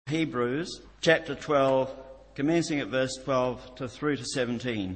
Hebrews chapter 12, commencing at verse 12 through to 17.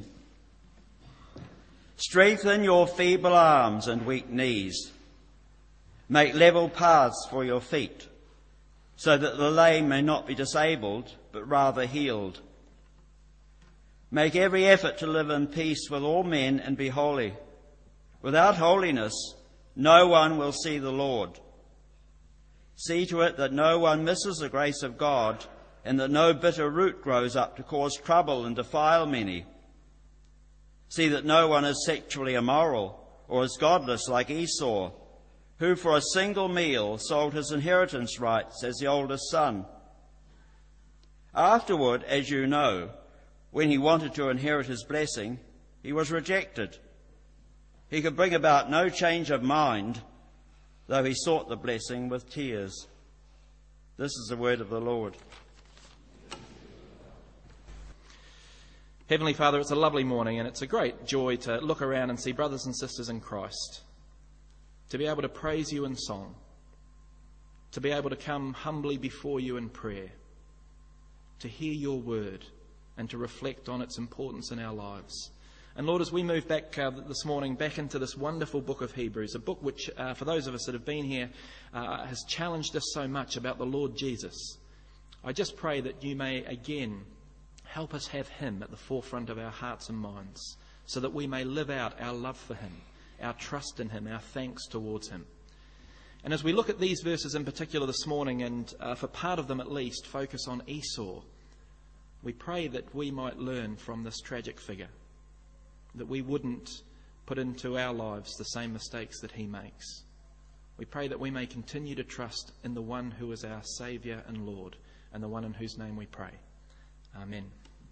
Strengthen your feeble arms and weak knees. Make level paths for your feet, so that the lame may not be disabled, but rather healed. Make every effort to live in peace with all men and be holy. Without holiness, no one will see the Lord. See to it that no one misses the grace of God, and that no bitter root grows up to cause trouble and defile many. See that no one is sexually immoral or is godless like Esau, who for a single meal sold his inheritance rights as the oldest son. Afterward, as you know, when he wanted to inherit his blessing, he was rejected. He could bring about no change of mind, though he sought the blessing with tears. This is the word of the Lord. Heavenly Father, it's a lovely morning and it's a great joy to look around and see brothers and sisters in Christ, to be able to praise you in song, to be able to come humbly before you in prayer, to hear your word and to reflect on its importance in our lives. And Lord, as we move back this morning back into this wonderful book of Hebrews, a book which, for those of us that have been here, has challenged us so much about the Lord Jesus, I just pray that you may again help us have him at the forefront of our hearts and minds, so that we may live out our love for him, our trust in him, our thanks towards him. And as we look at these verses in particular this morning, and for part of them at least, focus on Esau, we pray that we might learn from this tragic figure, that we wouldn't put into our lives the same mistakes that he makes. We pray that we may continue to trust in the one who is our Saviour and Lord, and the one in whose name we pray. Amen.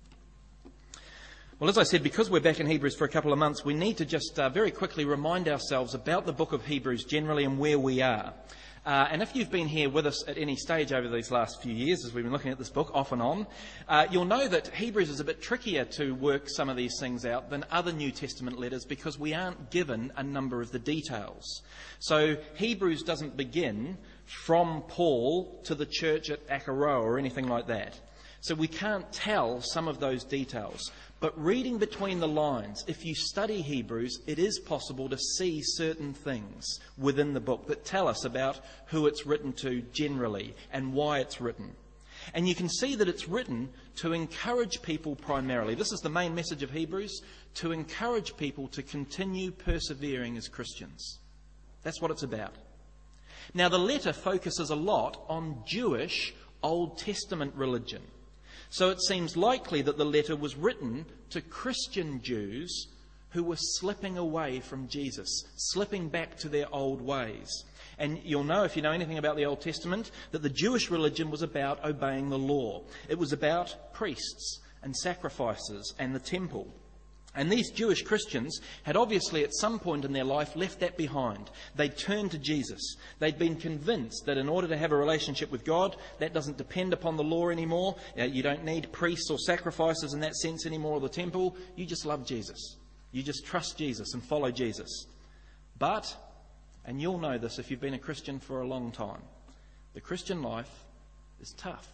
Well, as I said, because we're back in Hebrews for a couple of months, we need to just very quickly remind ourselves about the book of Hebrews generally and where we are. And if you've been here with us at any stage over these last few years, as we've been looking at this book off and on, you'll know that Hebrews is a bit trickier to work some of these things out than other New Testament letters, because we aren't given a number of the details. So Hebrews doesn't begin from Paul to the church at Akaroa or anything like that. So we can't tell some of those details. But reading between the lines, if you study Hebrews, it is possible to see certain things within the book that tell us about who it's written to generally and why it's written. And you can see that it's written to encourage people primarily. This is the main message of Hebrews, to encourage people to continue persevering as Christians. That's what it's about. Now, the letter focuses a lot on Jewish Old Testament religion. So it seems likely that the letter was written to Christian Jews who were slipping away from Jesus, slipping back to their old ways. And you'll know, if you know anything about the Old Testament, that the Jewish religion was about obeying the law. It was about priests and sacrifices and the temple. And these Jewish Christians had obviously at some point in their life left that behind. They'd turned to Jesus. They'd been convinced that in order to have a relationship with God, that doesn't depend upon the law anymore. You don't need priests or sacrifices in that sense anymore, or the temple. You just love Jesus. You just trust Jesus and follow Jesus. But, and you'll know this if you've been a Christian for a long time, the Christian life is tough.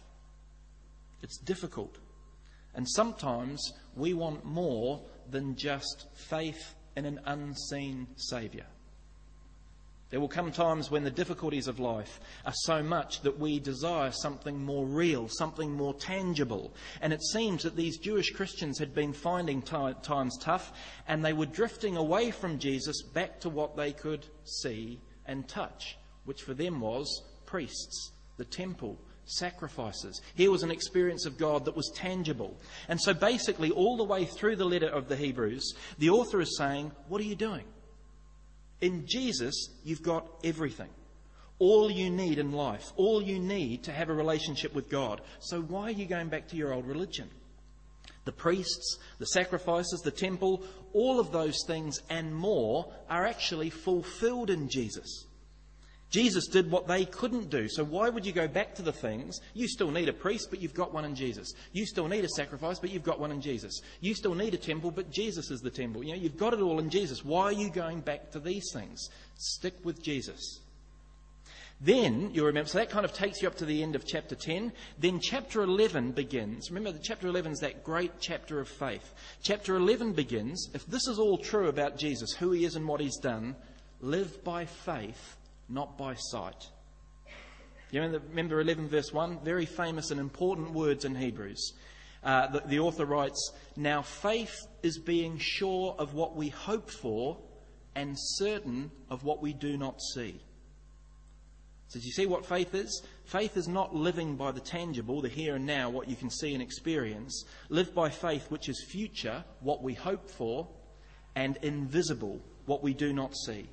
It's difficult. And sometimes we want more than just faith in an unseen Saviour. There will come times when the difficulties of life are so much that we desire something more real, something more tangible. And it seems that these Jewish Christians had been finding times tough, and they were drifting away from Jesus back to what they could see and touch, which for them was priests, the temple, sacrifices. Here was an experience of God that was tangible. And so basically all the way through the letter of the Hebrews, the author is saying, what are you doing? In Jesus, you've got everything. All you need in life. All you need to have a relationship with God. So why are you going back to your old religion? The priests, the sacrifices, the temple, all of those things and more are actually fulfilled in Jesus. Jesus did what they couldn't do. So why would you go back to the things? You still need a priest, but you've got one in Jesus. You still need a sacrifice, but you've got one in Jesus. You still need a temple, but Jesus is the temple. You know, you've got it all in Jesus. Why are you going back to these things? Stick with Jesus. Then, you'll remember, so that kind of takes you up to the end of chapter 10. Then chapter 11 begins. Remember that chapter 11 is that great chapter of faith. Chapter 11 begins, if this is all true about Jesus, who he is and what he's done, live by faith, not by sight. You remember 11 verse 1? Very famous and important words in Hebrews. The author writes, "Now faith is being sure of what we hope for and certain of what we do not see." So do you see what faith is? Faith is not living by the tangible, the here and now, what you can see and experience. Live by faith, which is future, what we hope for, and invisible, what we do not see.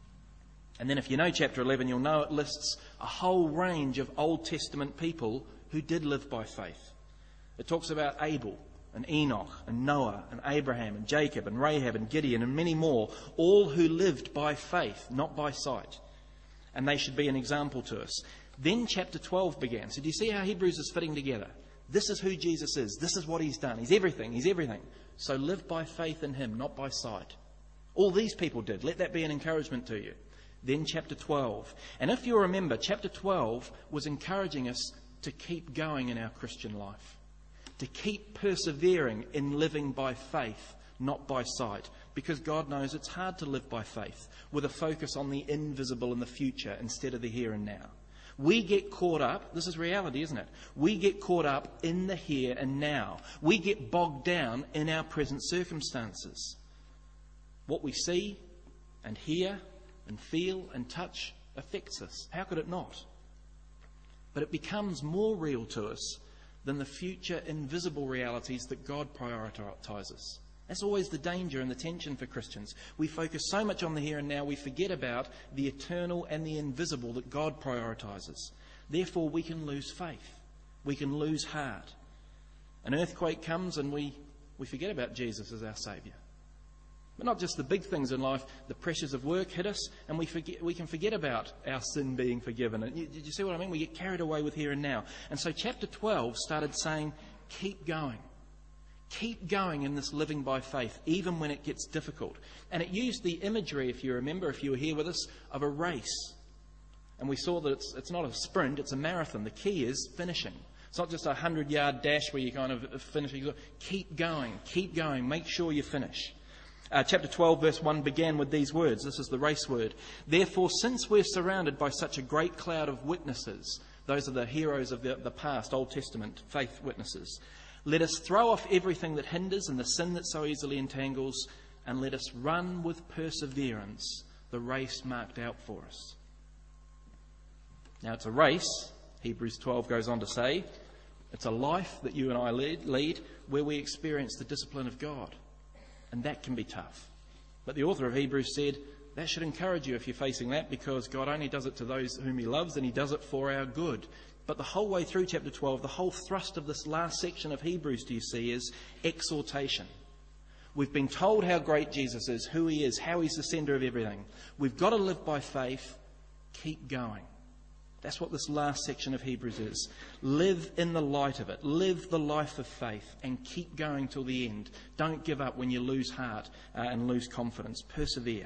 And then if you know chapter 11, you'll know it lists a whole range of Old Testament people who did live by faith. It talks about Abel and Enoch and Noah and Abraham and Jacob and Rahab and Gideon and many more, all who lived by faith, not by sight. And they should be an example to us. Then chapter 12 began. So do you see how Hebrews is fitting together? This is who Jesus is. This is what he's done. He's everything. He's everything. So live by faith in him, not by sight. All these people did. Let that be an encouragement to you. Then chapter 12. And if you remember, chapter 12 was encouraging us to keep going in our Christian life. To keep persevering in living by faith, not by sight. Because God knows it's hard to live by faith with a focus on the invisible and the future instead of the here and now. We get caught up, this is reality, isn't it? We get caught up in the here and now. We get bogged down in our present circumstances. What we see and hear and feel and touch affects us. How could it not? But it becomes more real to us than the future invisible realities that God prioritises. That's always the danger and the tension for Christians. We focus so much on the here and now, we forget about the eternal and the invisible that God prioritises. Therefore, we can lose faith. We can lose heart. An earthquake comes and we forget about Jesus as our Saviour. But not just the big things in life, the pressures of work hit us and we can forget about our sin being forgiven. And did you see what I mean? We get carried away with here and now. And so chapter 12 started saying, keep going. Keep going in this living by faith, even when it gets difficult. And it used the imagery, if you remember, if you were here with us, of a race. And we saw that it's not a sprint, it's a marathon. The key is finishing. It's not just a 100-yard dash where you kind of finish. Keep going, make sure you finish. Chapter 12, verse 1 began with these words. This is the race word. "Therefore, since we're surrounded by such a great cloud of witnesses," those are the heroes of the past, Old Testament faith witnesses, "let us throw off everything that hinders and the sin that so easily entangles, and let us run with perseverance the race marked out for us." Now, it's a race, Hebrews 12 goes on to say. It's a life that you and I lead where we experience the discipline of God. And that can be tough. But the author of Hebrews said, that should encourage you if you're facing that, because God only does it to those whom he loves and he does it for our good. But the whole way through chapter 12, the whole thrust of this last section of Hebrews, do you see, is exhortation. We've been told how great Jesus is, who he is, how he's the centre of everything. We've got to live by faith. Keep going. That's what this last section of Hebrews is. Live in the light of it. Live the life of faith and keep going till the end. Don't give up when you lose heart and lose confidence. Persevere.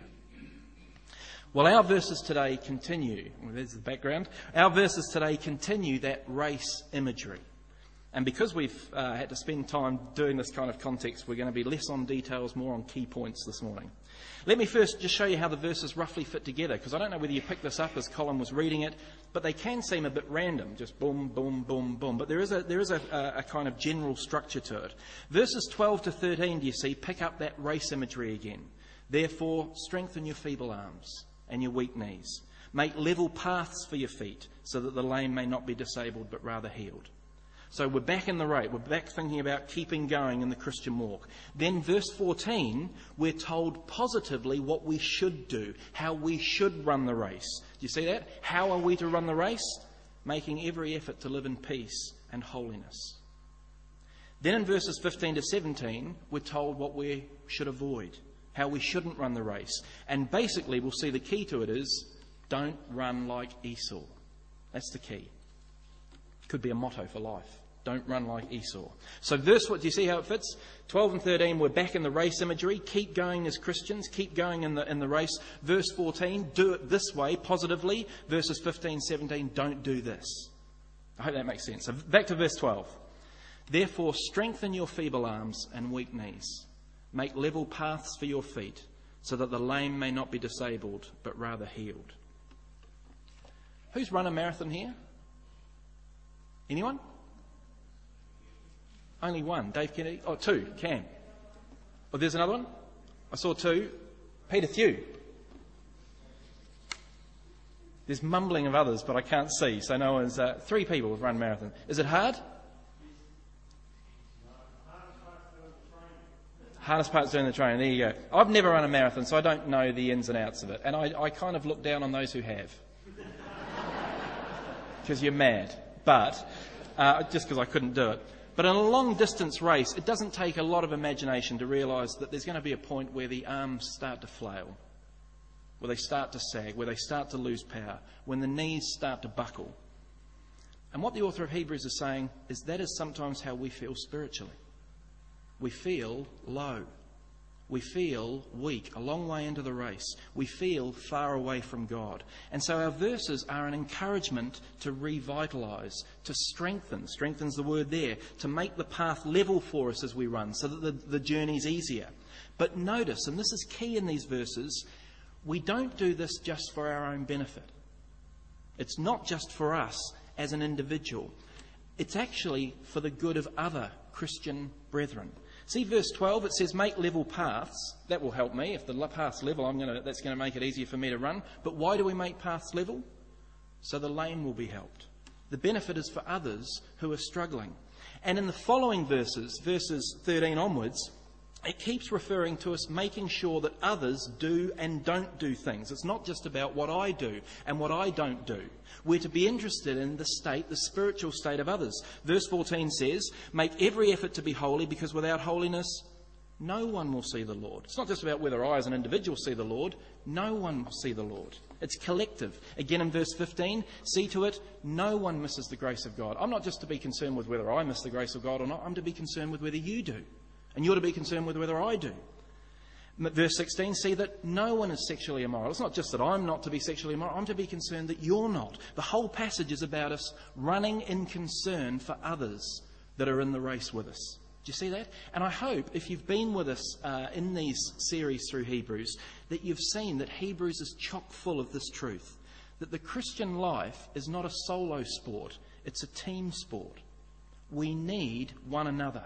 Well, our verses today continue. Well, there's the background. Our verses today continue that race imagery. And because we've had to spend time doing this kind of context, we're going to be less on details, more on key points this morning. Let me first just show you how the verses roughly fit together, because I don't know whether you picked this up as Colin was reading it, but they can seem a bit random, just boom, boom, boom, boom. But there is a kind of general structure to it. Verses 12 to 13, do you see, pick up that race imagery again. "Therefore, strengthen your feeble arms and your weak knees. Make level paths for your feet, so that the lame may not be disabled, but rather healed." So we're back in the race. We're back thinking about keeping going in the Christian walk. Then verse 14, we're told positively what we should do, how we should run the race. Do you see that? How are we to run the race? Making every effort to live in peace and holiness. Then in verses 15 to 17, we're told what we should avoid, how we shouldn't run the race. And basically, we'll see the key to it is, don't run like Esau. That's the key. Could be a motto for life. Don't run like Esau. So verse, what do you see how it fits? 12 and 13, we're back in the race imagery. Keep going as Christians. Keep going in the race. Verse 14, do it this way, positively. Verses 15, 17, don't do this. I hope that makes sense. So back to verse 12. Therefore, strengthen your feeble arms and weak knees. Make level paths for your feet, so that the lame may not be disabled, but rather healed. Who's run a marathon here? Anyone? Only one. Dave Kennedy? Oh, two. Cam. Oh, there's another one? I saw two. Peter Thew. There's mumbling of others, but I can't see, so no one's... 3 people have run marathon. Is it hard? Hardest part's doing the training. There you go. I've never run a marathon, so I don't know the ins and outs of it. And I kind of look down on those who have. Because you're mad. But, just because I couldn't do it. But in a long-distance race, it doesn't take a lot of imagination to realise that there's going to be a point where the arms start to flail, where they start to sag, where they start to lose power, when the knees start to buckle. And what the author of Hebrews is saying is that is sometimes how we feel spiritually. We feel low. We feel weak, a long way into the race. We feel far away from God. And so our verses are an encouragement to revitalise, to strengthen, strengthens the word there, to make the path level for us as we run, so that the journey's easier. But notice, and this is key in these verses, we don't do this just for our own benefit. It's not just for us as an individual. It's actually for the good of other Christian brethren. See verse 12, it says, make level paths. That will help me. If the path's level, that's going to make it easier for me to run. But why do we make paths level? So the lame will be helped. The benefit is for others who are struggling. And in the following verses 13 onwards, it keeps referring to us making sure that others do and don't do things. It's not just about what I do and what I don't do. We're to be interested in the spiritual state of others. Verse 14 says, make every effort to be holy, because without holiness, no one will see the Lord. It's not just about whether I as an individual see the Lord. No one will see the Lord. It's collective. Again in verse 15, see to it, no one misses the grace of God. I'm not just to be concerned with whether I miss the grace of God or not. I'm to be concerned with whether you do. And you're to be concerned with whether I do. Verse 16, see that no one is sexually immoral. It's not just that I'm not to be sexually immoral. I'm to be concerned that you're not. The whole passage is about us running in concern for others that are in the race with us. Do you see that? And I hope, if you've been with us in these series through Hebrews, that you've seen that Hebrews is chock full of this truth. That the Christian life is not a solo sport. It's a team sport. We need one another.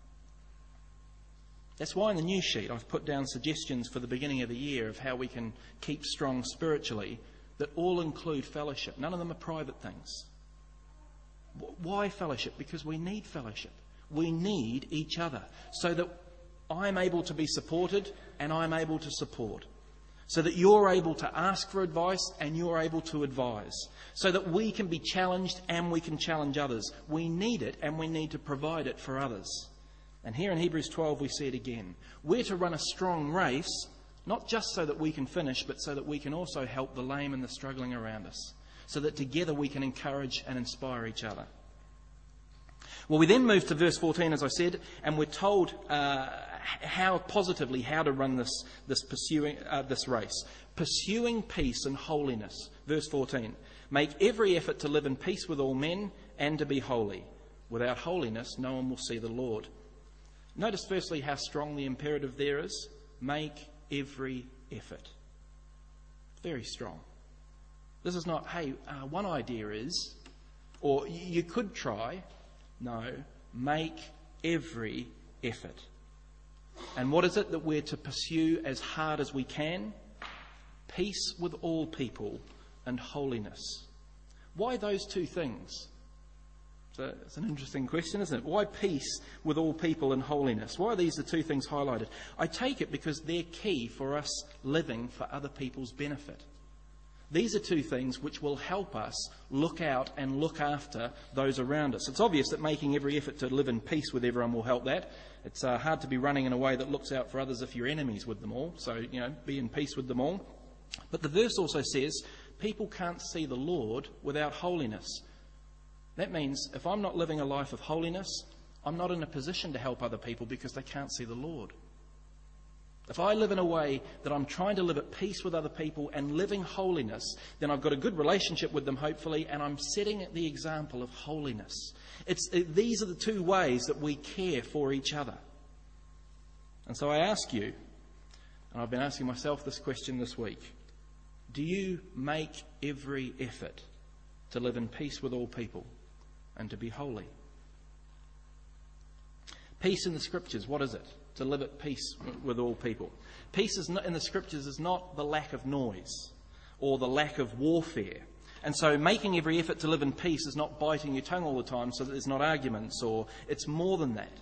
That's why in the news sheet I've put down suggestions for the beginning of the year of how we can keep strong spiritually that all include fellowship. None of them are private things. Why fellowship? Because we need fellowship. We need each other so that I'm able to be supported and I'm able to support. So that you're able to ask for advice and you're able to advise. So that we can be challenged and we can challenge others. We need it and we need to provide it for others. And here in Hebrews 12 we see it again. We're to run a strong race, not just so that we can finish, but so that we can also help the lame and the struggling around us. So that together we can encourage and inspire each other. Well, we then move to verse 14, as I said, and we're told how to run this race. Pursuing peace and holiness. Verse 14. Make every effort to live in peace with all men and to be holy. Without holiness, no one will see the Lord. Notice firstly how strong the imperative there is. Make every effort. Very strong. This is not, hey, one idea is, or you could try. No, make every effort. And what is it that we're to pursue as hard as we can? Peace with all people and holiness. Why those two things? So it's an interesting question, isn't it? Why peace with all people and holiness? Why are these the two things highlighted? I take it because they're key for us living for other people's benefit. These are two things which will help us look out and look after those around us. It's obvious that making every effort to live in peace with everyone will help that. It's hard to be running in a way that looks out for others if you're enemies with them all. So, be in peace with them all. But the verse also says people can't see the Lord without holiness. That means if I'm not living a life of holiness, I'm not in a position to help other people because they can't see the Lord. If I live in a way that I'm trying to live at peace with other people and living holiness, then I've got a good relationship with them, hopefully, and I'm setting the example of holiness. These are the two ways that we care for each other. And so I ask you, and I've been asking myself this question this week, do you make every effort to live in peace with all people and to be holy? Peace in the Scriptures, what is it? To live at peace with all people. Peace in the Scriptures is not the lack of noise or the lack of warfare. And so making every effort to live in peace is not biting your tongue all the time so that there's not arguments, or it's more than that.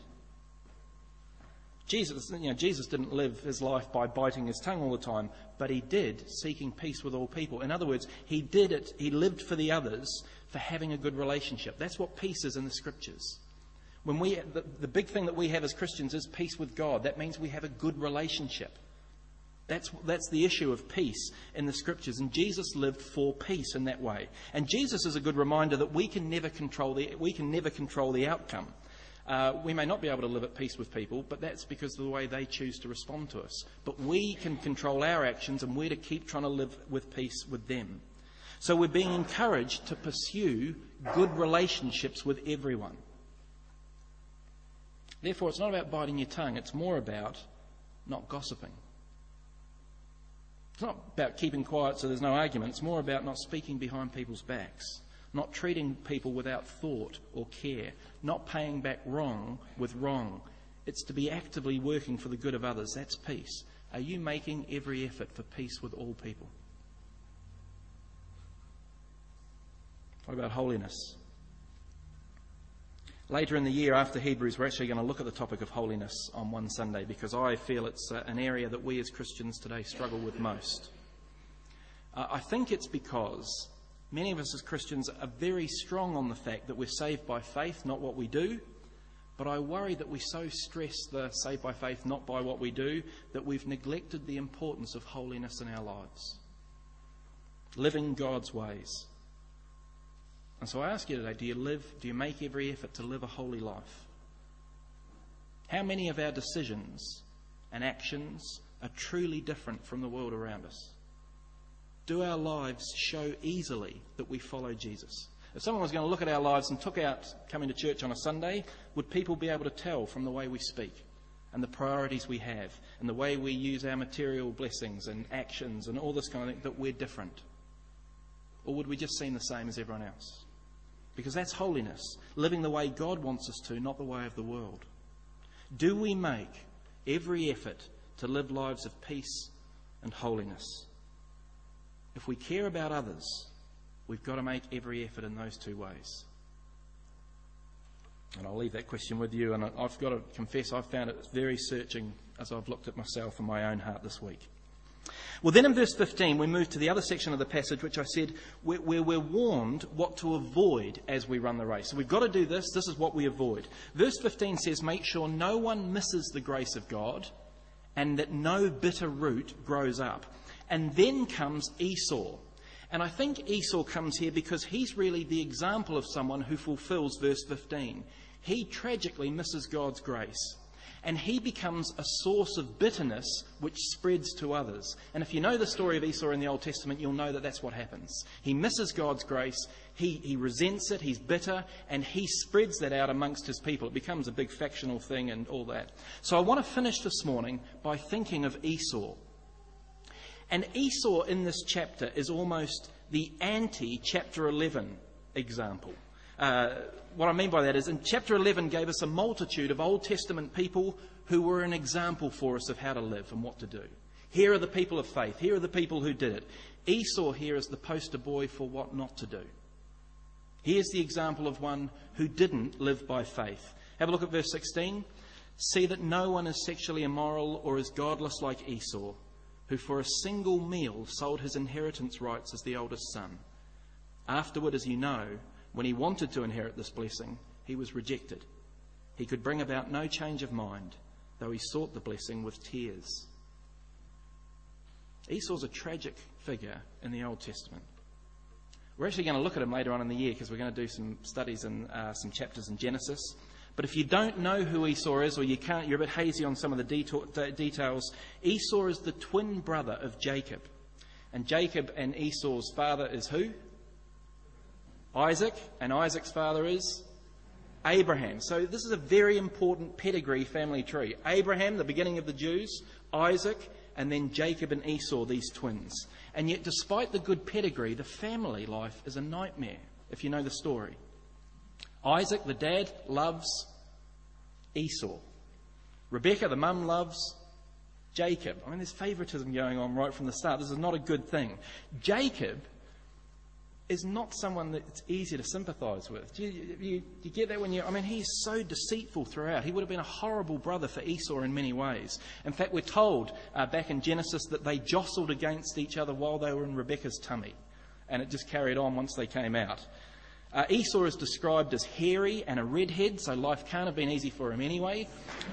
Jesus didn't live his life by biting his tongue all the time, but he did, seeking peace with all people. In other words, he did it, he lived for the others, for having a good relationship. That's what peace is in the Scriptures. The big thing that we have as Christians is peace with God. That means we have a good relationship. That's the issue of peace in the Scriptures. And Jesus lived for peace in that way. And Jesus is a good reminder that we can never control the outcome. We may not be able to live at peace with people, but that's because of the way they choose to respond to us. But we can control our actions, and we're to keep trying to live with peace with them. So we're being encouraged to pursue good relationships with everyone. Therefore, it's not about biting your tongue. It's more about not gossiping. It's not about keeping quiet so there's no argument. It's more about not speaking behind people's backs, not treating people without thought or care, not paying back wrong with wrong. It's to be actively working for the good of others. That's peace. Are you making every effort for peace with all people? What about holiness? Later in the year, after Hebrews, we're actually going to look at the topic of holiness on one Sunday, because I feel it's an area that we as Christians today struggle with most. I think it's because many of us as Christians are very strong on the fact that we're saved by faith, not what we do. But I worry that we so stress the saved by faith, not by what we do, that we've neglected the importance of holiness in our lives. Living God's ways. And so I ask you today, do you make every effort to live a holy life? How many of our decisions and actions are truly different from the world around us? Do our lives show easily that we follow Jesus? If someone was going to look at our lives and took out coming to church on a Sunday, would people be able to tell from the way we speak and the priorities we have and the way we use our material blessings and actions and all this kind of thing that we're different? Or would we just seem the same as everyone else? Because that's holiness, living the way God wants us to, not the way of the world. Do we make every effort to live lives of peace and holiness? If we care about others, we've got to make every effort in those two ways. And I'll leave that question with you, and I've got to confess I've found it very searching as I've looked at myself and my own heart this week. Well, then in verse 15, we move to the other section of the passage, which I said, where we're warned what to avoid as we run the race. So we've got to do this. This is what we avoid. Verse 15 says, make sure no one misses the grace of God and that no bitter root grows up. And then comes Esau. And I think Esau comes here because he's really the example of someone who fulfills verse 15. He tragically misses God's grace. And he becomes a source of bitterness which spreads to others. And if you know the story of Esau in the Old Testament, you'll know that that's what happens. He misses God's grace, he resents it, he's bitter, and he spreads that out amongst his people. It becomes a big factional thing and all that. So I want to finish this morning by thinking of Esau. And Esau in this chapter is almost the anti-chapter 11 example. What I mean by that is in chapter 11 gave us a multitude of Old Testament people who were an example for us of how to live and what to do. Here are the people of faith. Here are the people who did it. Esau here is the poster boy for what not to do. Here's the example of one who didn't live by faith. Have a look at verse 16. See that no one is sexually immoral or is godless like Esau, who for a single meal sold his inheritance rights as the oldest son. Afterward, as you know, when he wanted to inherit this blessing, he was rejected. He could bring about no change of mind, though he sought the blessing with tears. Esau's a tragic figure in the Old Testament. We're actually going to look at them later on in the year because we're going to do some studies in some chapters in Genesis. But if you don't know who Esau is, or you're a bit hazy on some of the details, Esau is the twin brother of Jacob. And Jacob and Esau's father is who? Isaac. And Isaac's father is Abraham. So this is a very important pedigree family tree. Abraham, the beginning of the Jews, Isaac, and then Jacob and Esau, these twins. And yet, despite the good pedigree, the family life is a nightmare, if you know the story. Isaac, the dad, loves Esau. Rebecca, the mum, loves Jacob. I mean, there's favouritism going on right from the start. This is not a good thing. Jacob is not someone that's easy to sympathise with. Do you get that when he's so deceitful throughout. He would have been a horrible brother for Esau in many ways. In fact, we're told back in Genesis that they jostled against each other while they were in Rebecca's tummy. And it just carried on once they came out. Esau is described as hairy and a redhead, so life can't have been easy for him anyway.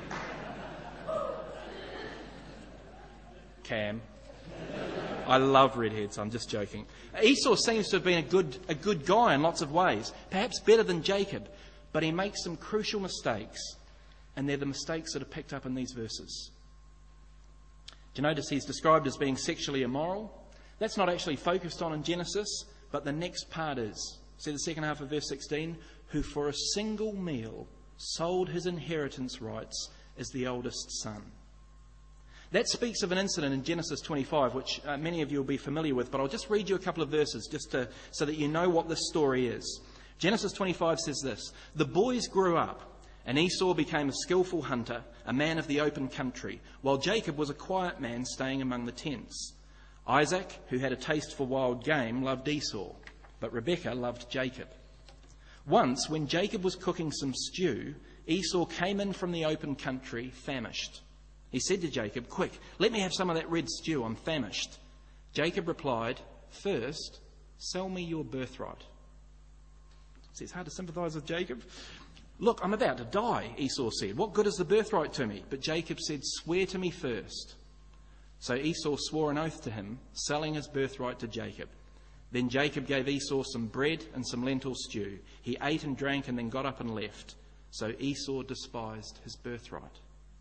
Cam. I love redheads, I'm just joking. Esau seems to have been a good guy in lots of ways, perhaps better than Jacob, but he makes some crucial mistakes, and they're the mistakes that are picked up in these verses. Do you notice he's described as being sexually immoral? That's not actually focused on in Genesis, but the next part is. See the second half of verse 16? Who for a single meal sold his inheritance rights as the eldest son. That speaks of an incident in Genesis 25, which many of you will be familiar with, but I'll just read you a couple of verses so that you know what this story is. Genesis 25 says this: The boys grew up, and Esau became a skillful hunter, a man of the open country, while Jacob was a quiet man staying among the tents. Isaac, who had a taste for wild game, loved Esau, but Rebekah loved Jacob. Once, when Jacob was cooking some stew, Esau came in from the open country, famished. He said to Jacob, "Quick, let me have some of that red stew, I'm famished." Jacob replied, "First, sell me your birthright." See, it's hard to sympathise with Jacob. "Look, I'm about to die," Esau said. "What good is the birthright to me?" But Jacob said, "Swear to me first." So Esau swore an oath to him, selling his birthright to Jacob. Then Jacob gave Esau some bread and some lentil stew. He ate and drank and then got up and left. So Esau despised his birthright.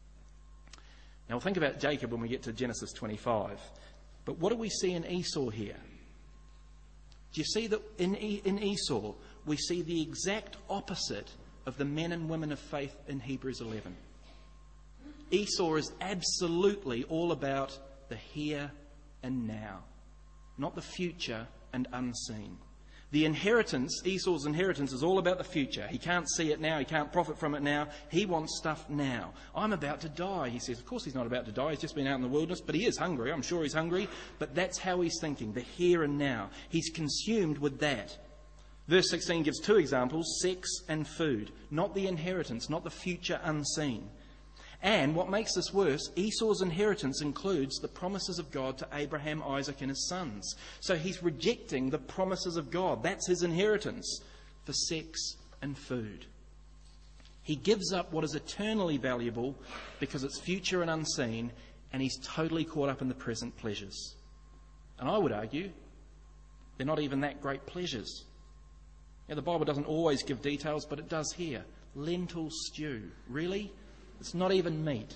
Now we'll think about Jacob when we get to Genesis 25. But what do we see in Esau here? Do you see that in Esau we see the exact opposite of the men and women of faith in Hebrews 11? Esau is absolutely all about the here and now, not the future and unseen. The inheritance, Esau's inheritance, is all about the future. He can't see it now. He can't profit from it now. He wants stuff now. I'm about to die, he says. Of course he's not about to die. He's just been out in the wilderness, but he is hungry. I'm sure he's hungry. But that's how he's thinking, the here and now. He's consumed with that. Verse 16 gives two examples, sex and food. Not the inheritance, not the future unseen. And what makes this worse, Esau's inheritance includes the promises of God to Abraham, Isaac and his sons. So he's rejecting the promises of God. That's his inheritance for sex and food. He gives up what is eternally valuable because it's future and unseen, and he's totally caught up in the present pleasures. And I would argue they're not even that great pleasures. Now, the Bible doesn't always give details, but it does here. Lentil stew. Really? It's not even meat.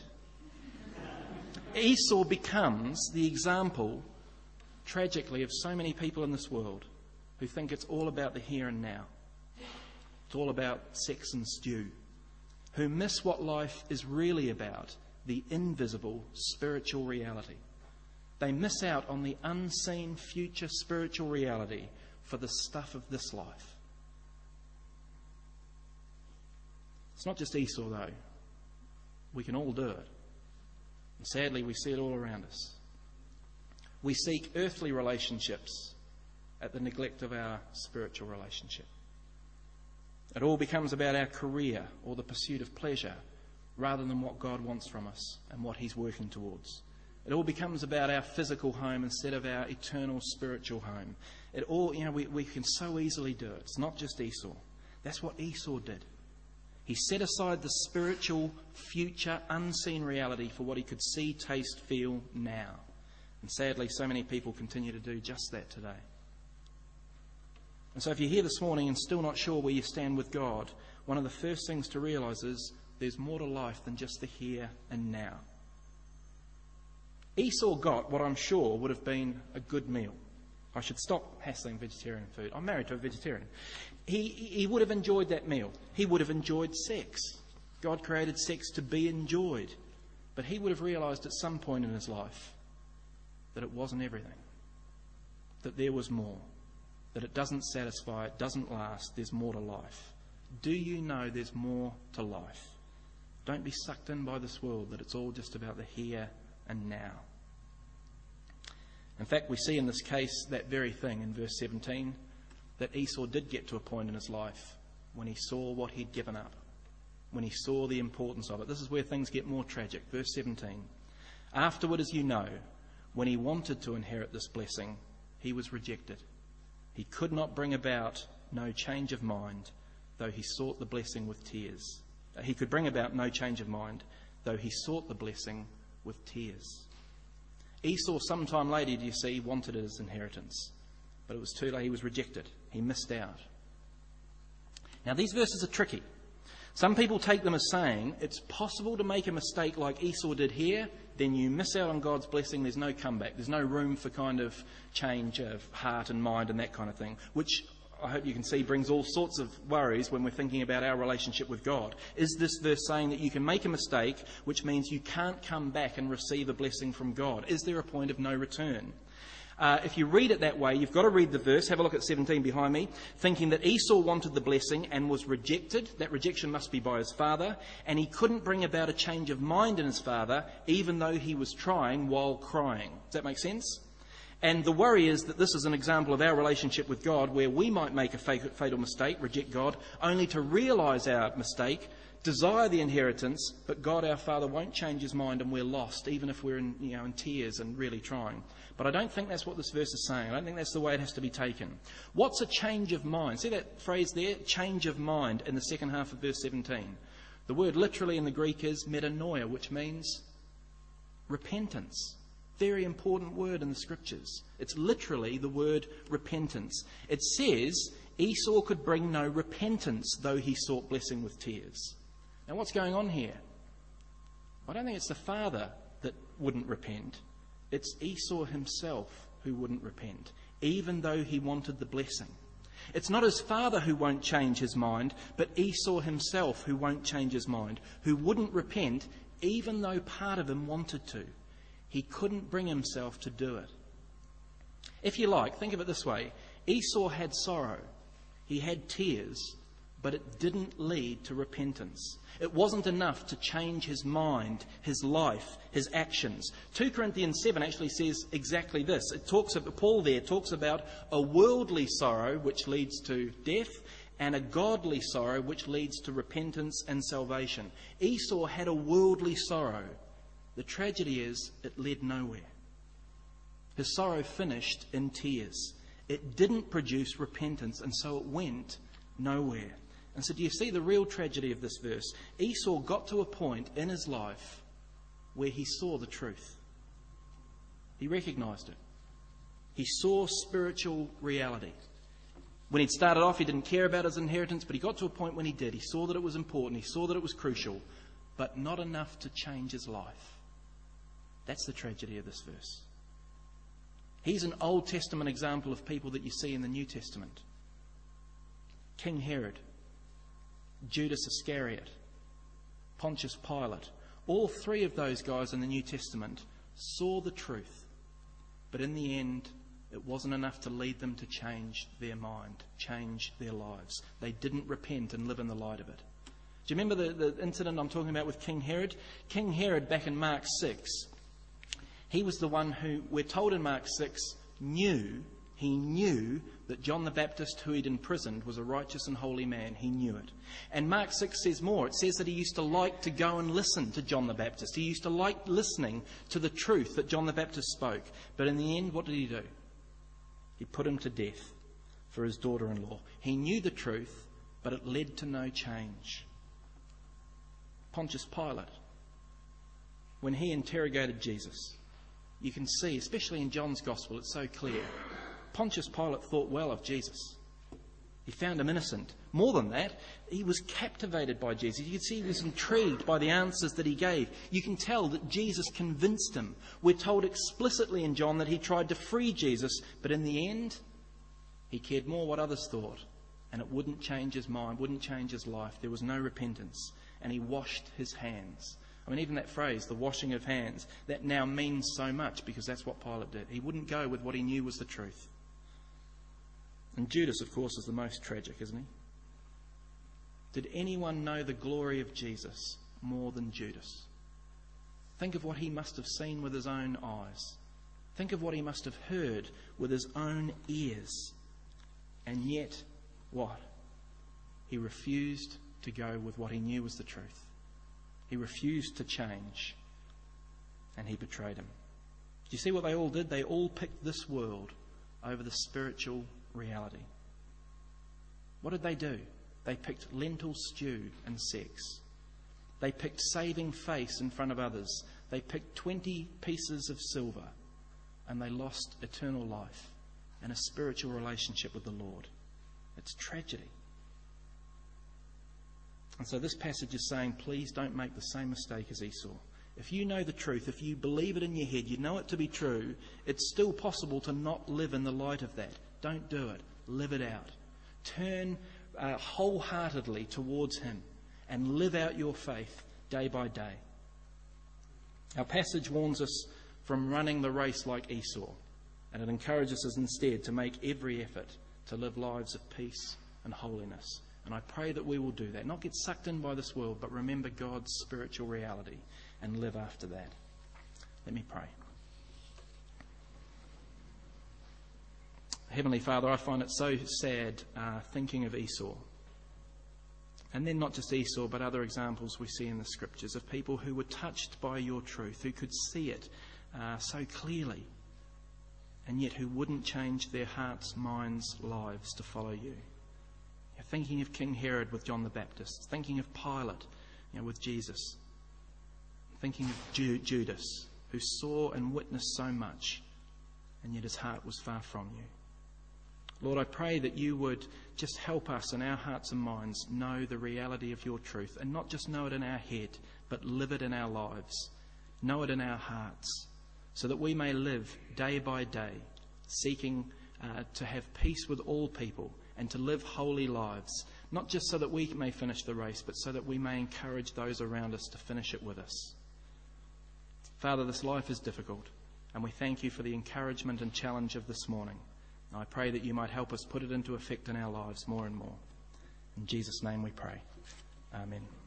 Esau becomes the example, tragically, of so many people in this world who think it's all about the here and now. It's all about sex and stew. Who miss what life is really about, the invisible spiritual reality. They miss out on the unseen future spiritual reality for the stuff of this life. It's not just Esau, though. We can all do it. And sadly, we see it all around us. We seek earthly relationships at the neglect of our spiritual relationship. It all becomes about our career or the pursuit of pleasure rather than what God wants from us and what He's working towards. It all becomes about our physical home instead of our eternal spiritual home. It all, we can so easily do it. It's not just Esau. That's what Esau did. He set aside the spiritual, future, unseen reality for what he could see, taste, feel now. And sadly, so many people continue to do just that today. And so if you're here this morning and still not sure where you stand with God, one of the first things to realise is there's more to life than just the here and now. Esau got what I'm sure would have been a good meal. I should stop hassling vegetarian food. I'm married to a vegetarian. He would have enjoyed that meal. He would have enjoyed sex. God created sex to be enjoyed. But he would have realised at some point in his life that it wasn't everything. That there was more. That it doesn't satisfy, it doesn't last, there's more to life. Do you know there's more to life? Don't be sucked in by this world, that it's all just about the here and now. In fact, we see in this case that very thing in verse 17, that Esau did get to a point in his life when he saw what he'd given up, when he saw the importance of it. This is where things get more tragic. Verse 17. Afterward, as you know, when he wanted to inherit this blessing, he was rejected. He could not bring about no change of mind, though he sought the blessing with tears. He could bring about no change of mind, though he sought the blessing with tears. Esau, sometime later, do you see, wanted his inheritance. But it was too late. He was rejected. He missed out. Now, these verses are tricky. Some people take them as saying it's possible to make a mistake like Esau did here, then you miss out on God's blessing, there's no comeback, there's no room for kind of change of heart and mind and that kind of thing, which I hope you can see brings all sorts of worries when we're thinking about our relationship with God. Is this verse saying that you can make a mistake, which means you can't come back and receive a blessing from God? Is there a point of no return? If you read it that way, you've got to read the verse. Have a look at 17 behind me. Thinking that Esau wanted the blessing and was rejected. That rejection must be by his father. And he couldn't bring about a change of mind in his father, even though he was trying while crying. Does that make sense? And the worry is that this is an example of our relationship with God, where we might make a fatal mistake, reject God, only to realise our mistake, desire the inheritance, but God our Father won't change his mind and we're lost, even if we're in tears and really trying. But I don't think that's what this verse is saying. I don't think that's the way it has to be taken. What's a change of mind? See that phrase there, change of mind, in the second half of verse 17. The word literally in the Greek is metanoia, which means repentance. Very important word in the scriptures. It's literally the word repentance. It says Esau could bring no repentance, though he sought blessing with tears. Now what's going on here? I don't think it's the father that wouldn't repent. It's Esau himself who wouldn't repent, even though he wanted the blessing. It's not his father who won't change his mind, but Esau himself who won't change his mind, who wouldn't repent, even though part of him wanted to. He couldn't bring himself to do it. If you like, think of it this way. Esau had sorrow. He had tears, but it didn't lead to repentance. It wasn't enough to change his mind, his life, his actions. 2 Corinthians 7 actually says exactly this. Paul there talks about a worldly sorrow which leads to death and a godly sorrow which leads to repentance and salvation. Esau had a worldly sorrow. The tragedy is it led nowhere. His sorrow finished in tears. It didn't produce repentance, and so it went nowhere. And so do you see the real tragedy of this verse? Esau got to a point in his life where he saw the truth. He recognised it. He saw spiritual reality. When he'd started off, he didn't care about his inheritance, but he got to a point when he did. He saw that it was important. He saw that it was crucial, but not enough to change his life. That's the tragedy of this verse. He's an Old Testament example of people that you see in the New Testament. King Herod, Judas Iscariot, Pontius Pilate. All three of those guys in the New Testament saw the truth, but in the end, it wasn't enough to lead them to change their mind, change their lives. They didn't repent and live in the light of it. Do you remember the incident I'm talking about with King Herod? King Herod, back in Mark 6, he was the one who, we're told in Mark 6, he knew that John the Baptist, who he'd imprisoned, was a righteous and holy man. He knew it. And Mark 6 says more. It says that he used to like to go and listen to John the Baptist. He used to like listening to the truth that John the Baptist spoke. But in the end, what did he do? He put him to death for his daughter-in-law. He knew the truth, but it led to no change. Pontius Pilate, when he interrogated Jesus, you can see, especially in John's Gospel, it's so clear. Pontius Pilate thought well of Jesus. He found him innocent. More than that, he was captivated by Jesus. You could see he was intrigued by the answers that he gave. You can tell that Jesus convinced him. We're told explicitly in John that he tried to free Jesus, but in the end, he cared more what others thought. And it wouldn't change his mind, wouldn't change his life. There was no repentance. And he washed his hands. I mean, even that phrase, the washing of hands, that now means so much because that's what Pilate did. He wouldn't go with what he knew was the truth. And Judas, of course, is the most tragic, isn't he? Did anyone know the glory of Jesus more than Judas? Think of what he must have seen with his own eyes. Think of what he must have heard with his own ears. And yet, what? He refused to go with what he knew was the truth. He refused to change. And he betrayed him. Do you see what they all did? They all picked this world over the spiritual reality. What did they do? They picked lentil stew and sex. They picked saving face in front of others. They picked 20 pieces of silver, and they lost eternal life and a spiritual relationship with the Lord. It's tragedy. And so this passage is saying, please don't make the same mistake as Esau. If you know the truth, if you believe it in your head, you know it to be true, it's still possible to not live in the light of that. Don't do it. Live it out. Turn wholeheartedly towards him and live out your faith day by day. Our passage warns us from running the race like Esau, and it encourages us instead to make every effort to live lives of peace and holiness. And I pray that we will do that. Not get sucked in by this world, but remember God's spiritual reality and live after that. Let me pray. Heavenly Father, I find it so sad thinking of Esau. And then not just Esau, but other examples we see in the Scriptures of people who were touched by your truth, who could see it so clearly, and yet who wouldn't change their hearts, minds, lives to follow you. You're thinking of King Herod with John the Baptist, thinking of Pilate with Jesus, thinking of Judas, who saw and witnessed so much, and yet his heart was far from you. Lord, I pray that you would just help us in our hearts and minds know the reality of your truth, and not just know it in our head, but live it in our lives, know it in our hearts, so that we may live day by day, seeking to have peace with all people and to live holy lives, not just so that we may finish the race, but so that we may encourage those around us to finish it with us. Father, this life is difficult, and we thank you for the encouragement and challenge of this morning. I pray that you might help us put it into effect in our lives more and more. In Jesus' name we pray. Amen.